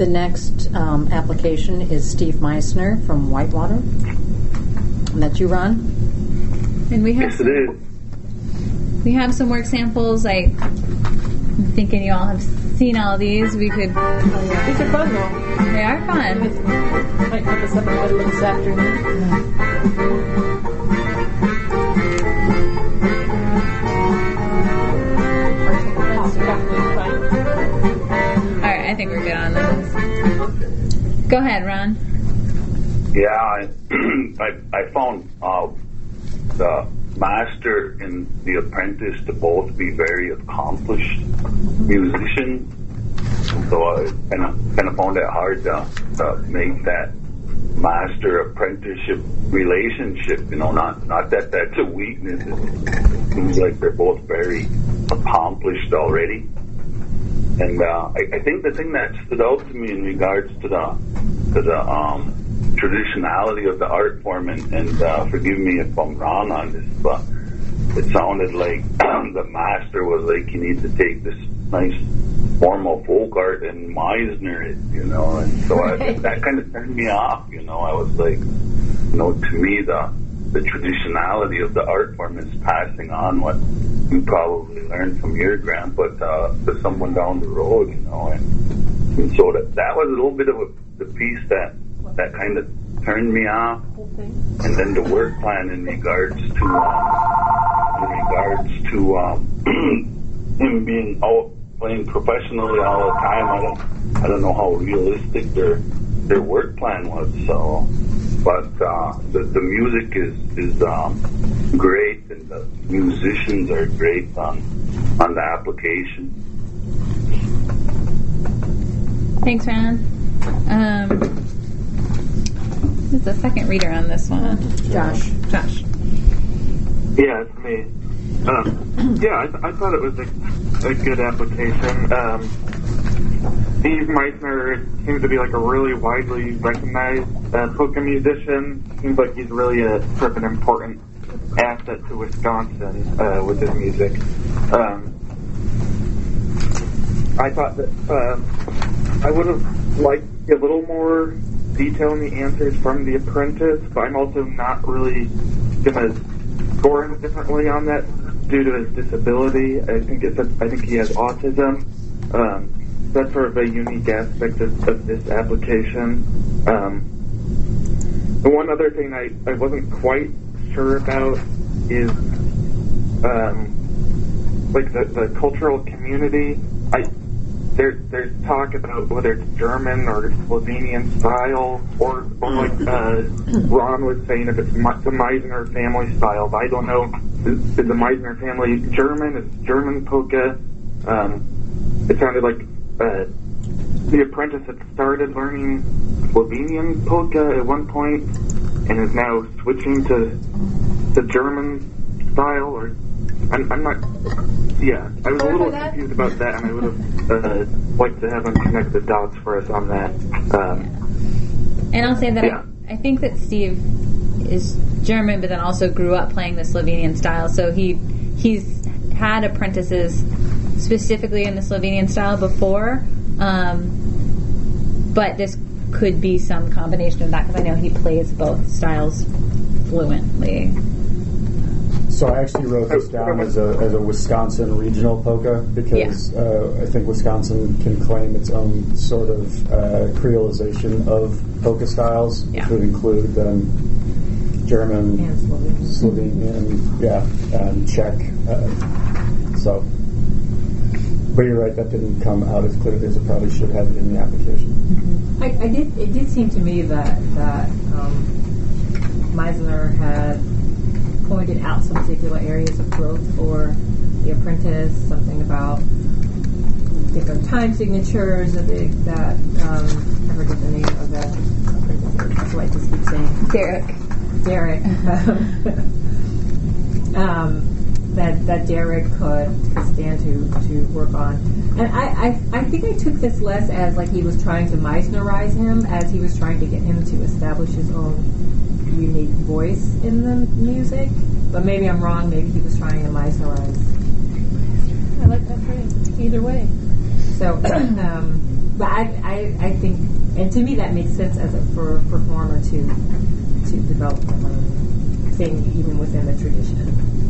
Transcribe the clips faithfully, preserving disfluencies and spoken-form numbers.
The next um, application is Steve Meisner from Whitewater. And that's you, Ron? And we have yes, some, it is. we have some work samples. I, I'm thinking you all have seen all these. We could. Oh, yeah. These are fun, though. They are fun. Might put this up in the middle of this afternoon. Alright, I think we're good on this. Go ahead, Ron. Yeah, I, I, I found uh, the master and the apprentice to both be very accomplished musicians. So I kind of kind of found it hard to, to make that master apprenticeship relationship. You know, not not that that's a weakness. It seems like they're both very accomplished already. And uh, I, I think the thing that stood out to me in regards to the to the um, traditionality of the art form, and, and uh, forgive me if I'm wrong on this, but it sounded like the master was like, you need to take this nice form of folk art and Meisner it, you know, and so I, that kind of turned me off, you know. I was like, you know, to me the the traditionality of the art form is passing on what you probably learned from your grandpa uh, to someone down the road, you know, and, and so that that was a little bit of a, the piece that that kind of turned me off. And then the work plan in regards to um, in regards to um, him being out playing professionally all the time. I don't I don't know how realistic their their work plan was. So, but uh, the the music is is um, great, and the musicians are great on on the application. Thanks, Ron. Um, who's the second reader on this one? Josh. Josh. Yeah, it's me. Um, yeah, I, th- I thought it was a, a good application. Um, Steve Meisner seems to be like a really widely recognized uh, polka musician. Seems like he's really a sort of an important asset to Wisconsin uh, with his music. Um, I thought that uh, I would have liked a little more detail in the answers from The Apprentice, but I'm also not really going to score him differently on that due to his disability. I think it's a, I think he has autism. Um, that's sort of a unique aspect of, of this application. Um, the one other thing I, I wasn't quite sure about is um, like the, the cultural community. I there there's talk about whether it's German or Slovenian style, or, or like uh, Ron was saying, if it's the Meisner family style. But I don't know. Is, is the Meisner family German? Is German polka? Um, it sounded like uh, The Apprentice had started learning Slovenian polka at one point and is now switching to the German style. Or I'm, I'm not. Yeah, I was a little confused about that, and I would have uh, liked to have him connect the dots for us on that. Um, and I'll say that yeah. I, I think that Steve is German, but then also grew up playing the Slovenian style. So he he's had apprentices specifically in the Slovenian style before, um, but this could be some combination of that, because I know he plays both styles fluently. So I actually wrote this down as a as a Wisconsin regional polka, because yeah. uh, I think Wisconsin can claim its own sort of uh, creolization of polka styles, yeah. which would include um, German, and Slovenian, Slovenian, yeah, and Czech. Uh, so, but you're right, that didn't come out as clearly as it probably should have in the application. Mm-hmm. I, I did. It did seem to me that that um, Meisner had pointed out some particular areas of growth for The Apprentice, something about different time signatures that, they, that um, I forget the name of the apprentice. That's what I just keep saying. Derek. Derek. um, that that Derek could, could stand to, to work on. And I, I, I think I took this less as like he was trying to Meisnerize him, as he was trying to get him to establish his own unique voice in the music, but maybe I'm wrong. Maybe he was trying to Meisnerize. I like that phrase. Either way. So, um, but I, I, I think, and to me that makes sense as a for a performer to to develop their own thing even within the tradition.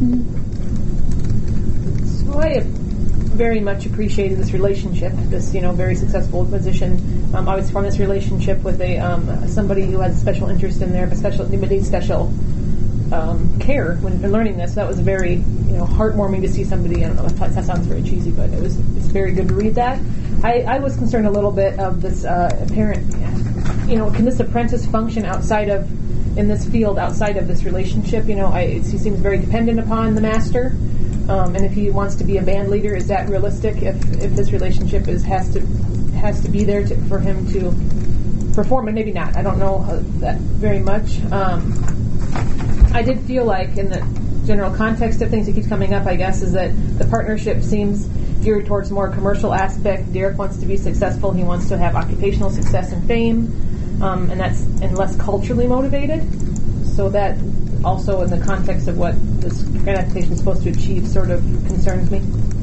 So I have very much appreciated this relationship, this you know very successful musician. Um, I was from this relationship with a um, somebody who has a special interest in there, but special needed special um, care when learning this. That was very you know heartwarming to see somebody. I don't know if that sounds very cheesy, but it was it's very good to read that. I, I was concerned a little bit of this uh, apparent, you know, can this apprentice function outside of in this field outside of this relationship? You know, I, it, he seems very dependent upon the master. Um, and if he wants to be a band leader, is that realistic? If if this relationship is has to has to be there to, for him to perform, and maybe not. I don't know how, that very much. Um, I did feel like, in the general context of things that keeps coming up, I guess, is that the partnership seems geared towards more commercial aspect. Derek wants to be successful. He wants to have occupational success and fame, um, and that's and less culturally motivated. So that also, in the context of what this grant application is supposed to achieve, sort of concerns me.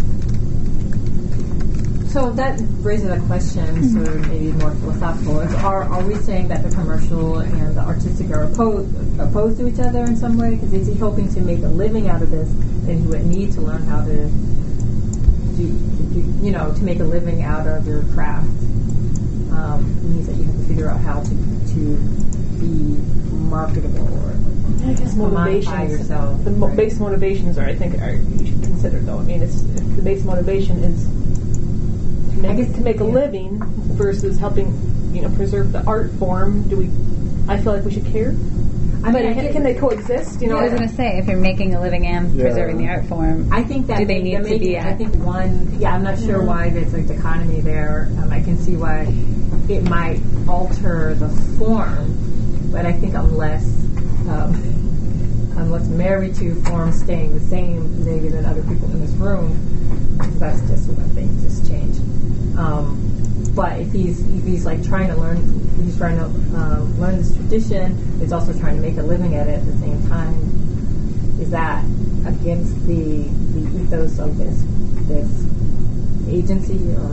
So that raises a question, sort of maybe more philosophical. Is, are are we saying that the commercial and the artistic are opposed, opposed to each other in some way? Because is he hoping to make a living out of this, then he would need to learn how to do, do you know, to make a living out of your craft. Um, it means that you have to figure out how to to be marketable or I guess motivations. Yourself, the mo- right? base motivations are, I think, are you should consider though. I mean, it's if the base motivation is to make, I guess, to make a yeah. living versus helping, you know, preserve the art form. Do we? I feel like we should care. I But mean, I can, think- can they coexist? You know, I was going to say, if you're making a living and Yeah. preserving the art form, I think that do they may- need that to may be I at- think one. Yeah, I'm not sure why there's a dichotomy there. Um, I can see why it might alter the form, but I think unless um, unless married to form staying the same, maybe than other people in this room, that's just what I think just changed. Um, but if he's if he's like trying to learn, he's trying to um, learn this tradition. He's also trying to make a living at it at the same time. Is that against the the ethos of this this agency or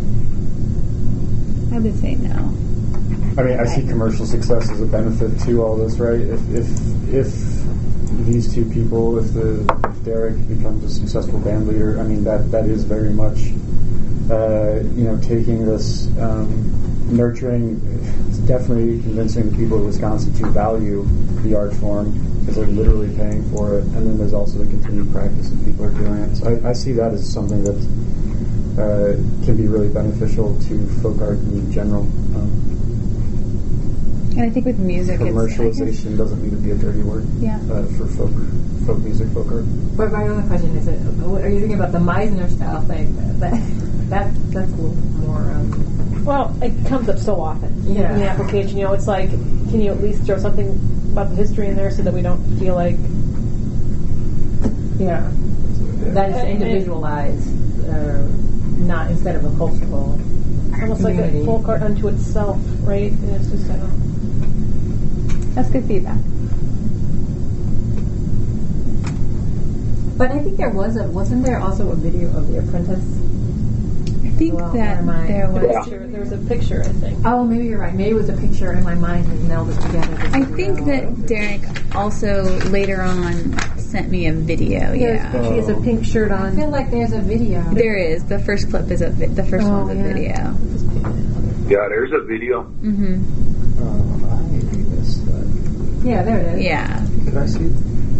what? I would say no. I mean, I see commercial success as a benefit to all this, right? If if if these two people, if the if Derek becomes a successful band leader, I mean that that is very much uh, you know taking this um, nurturing, it's definitely convincing the people of Wisconsin to value the art form because they're literally paying for it, and then there's also the continued practice that people are doing it. So I, I see that as something that uh, can be really beneficial to folk art in general. Um, And I think with music, it's, I Commercialization guess, doesn't need to be a dirty word Yeah. uh, for folk folk music, folk art. But my only question is, it, are you thinking about the Meisner style thing? That, that that's a little more. Um, well, it comes up so often Yeah. in the application. You know, it's like, can you at least throw something about the history in there so that we don't feel like, yeah, that is individualized, uh, not instead of a cultural. almost like community. a folk art unto itself, right? And it's just, I don't know. that's good feedback. But I think there was a wasn't there also a video of The Apprentice? I think Well, that never mind. there was. Yeah. Picture, there was a picture, I think. Oh, maybe you're right. Maybe it was a picture in my mind and melded together. the I video. think that Derek also later on sent me a video. Yeah, She has a pink shirt I on. feel like there's a video. there is. The first clip is a vi- the first Oh, one's a yeah. video. Yeah, there's a video. Mm-hmm. Oh, I missed that. Yeah, there it is. Yeah. Could I see it?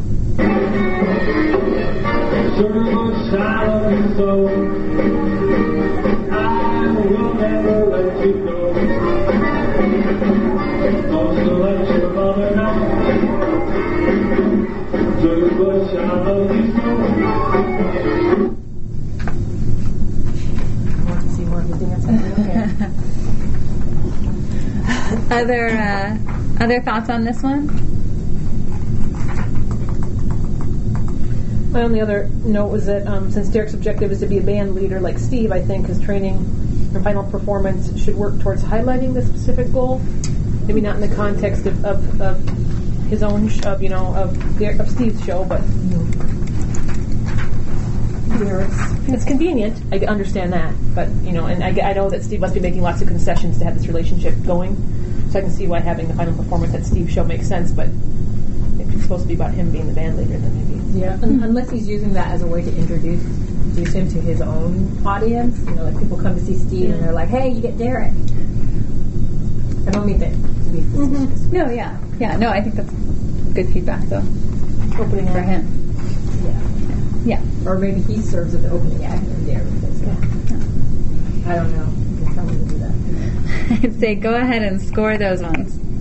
I want to see more of the dancing. Okay. Other uh, other thoughts on this one? My only other note was that um, since Derek's objective is to be a band leader like Steve, I think his training and final performance should work towards highlighting this specific goal. Maybe not in the context of, of, of his own, sh- of you know, of Derek, of Steve's show, but where it's, it's convenient. I understand that, but you know, and I, I know that Steve must be making lots of concessions to have this relationship going. So I can see why having the final performance at Steve's show makes sense. But if it's supposed to be about him being the band leader, then maybe yeah. Un- unless he's using that as a way to introduce, introduce him to his own audience. You know, like people come to see Steve Yeah. and they're like, "Hey, you get Derek." I don't mean that to be facetious. No, yeah, yeah. No, I think that's good feedback though opening for up. him. Yeah. Yeah. Or maybe he serves as the opening act in Derek. Yeah. I don't know. You can tell me to do that. I'd say go ahead and score those ones.